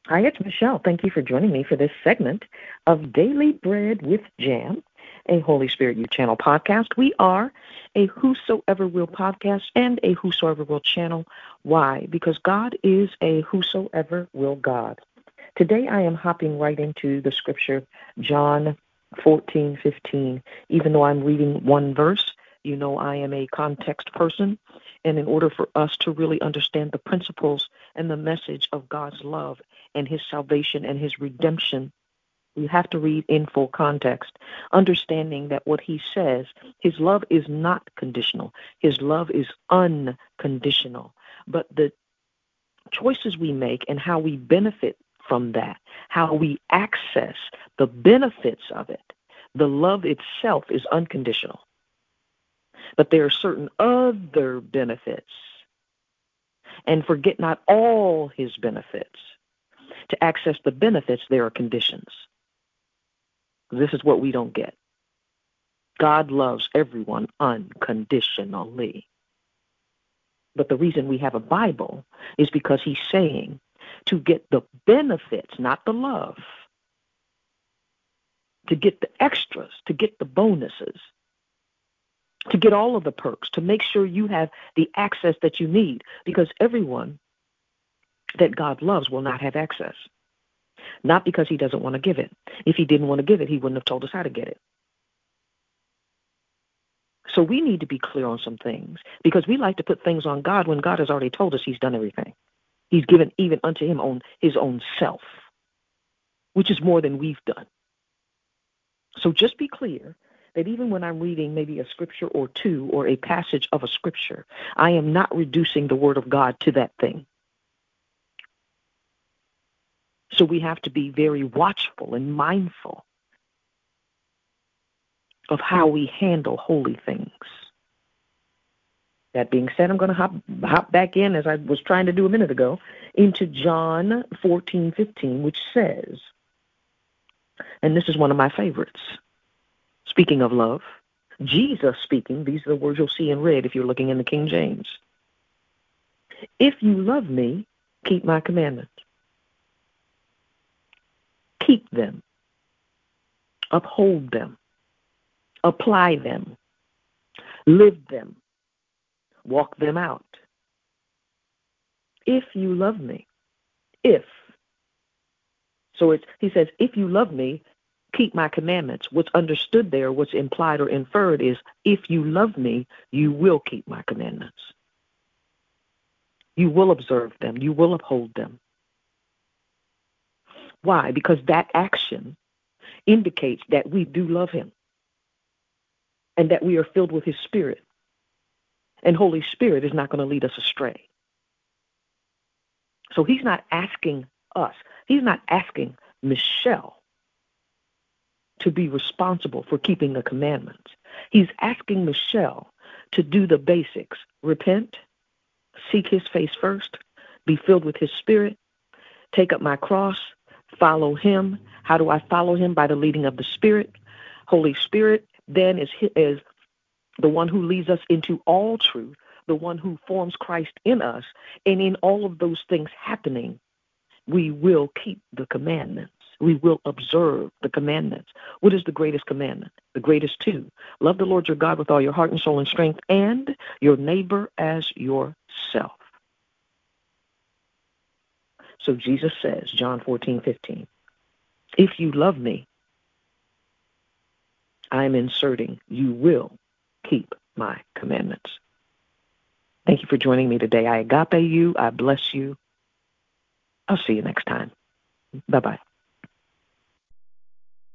Hi, it's Michelle. Thank you for joining me for this segment of Daily Bread with Jam, a Holy Spirit Youth Channel podcast. We are a Whosoever Will podcast and a Whosoever Will channel. Why? Because God is a Whosoever Will God. Today I am hopping right into the scripture, John 14:15. Even though I'm reading one verse, you know I am a context person. And in order for us to really understand the principles and the message of God's love and his salvation and his redemption, we have to read in full context, understanding that what he says, his love is not conditional. His love is unconditional. But the choices we make and how we benefit from that, how we access the benefits of it, the love itself is unconditional. But there are certain other benefits. And forget not all his benefits. To access the benefits, there are conditions. This is what we don't get. God loves everyone unconditionally. But the reason we have a Bible is because he's saying to get the benefits, not the love, to get the extras, to get the bonuses, to get all of the perks, to make sure you have the access that you need, because everyone that God loves will not have access. Not because he doesn't want to give it. If he didn't want to give it, he wouldn't have told us how to get it. So we need to be clear on some things, because we like to put things on God when God has already told us he's done everything. He's given even unto him on his own self, which is more than we've done. So just be clear that even when I'm reading maybe a scripture or two or a passage of a scripture, I am not reducing the word of God to that thing. So we have to be very watchful and mindful of how we handle holy things. That being said, I'm going to hop back in, as I was trying to do a minute ago, into John 14:15, which says, and this is one of my favorites, speaking of love, Jesus speaking, these are the words you'll see in red if you're looking in the King James. If you love me, keep my commandments. Keep them. Uphold them. Apply them. Live them. Walk them out. If you love me. If. So he says, if you love me, keep my commandments. What's understood there, what's implied or inferred is, if you love me, you will keep my commandments. You will observe them. You will uphold them. Why? Because that action indicates that we do love him and that we are filled with his Spirit. And Holy Spirit is not going to lead us astray. So he's not asking us, he's not asking Michelle to be responsible for keeping the commandments. He's asking Michelle to do the basics. Repent, seek his face first, be filled with his Spirit, take up my cross, follow him. How do I follow him? By the leading of the Spirit. Holy Spirit then is the one who leads us into all truth, the one who forms Christ in us. And in all of those things happening, we will keep the commandments. We will observe the commandments. What is the greatest commandment? The greatest two. Love the Lord your God with all your heart and soul and strength, and your neighbor as yourself. So Jesus says, John 14:15, if you love me, I'm inserting, you will keep my commandments. Thank you for joining me today. I agape you. I bless you. I'll see you next time. Bye-bye.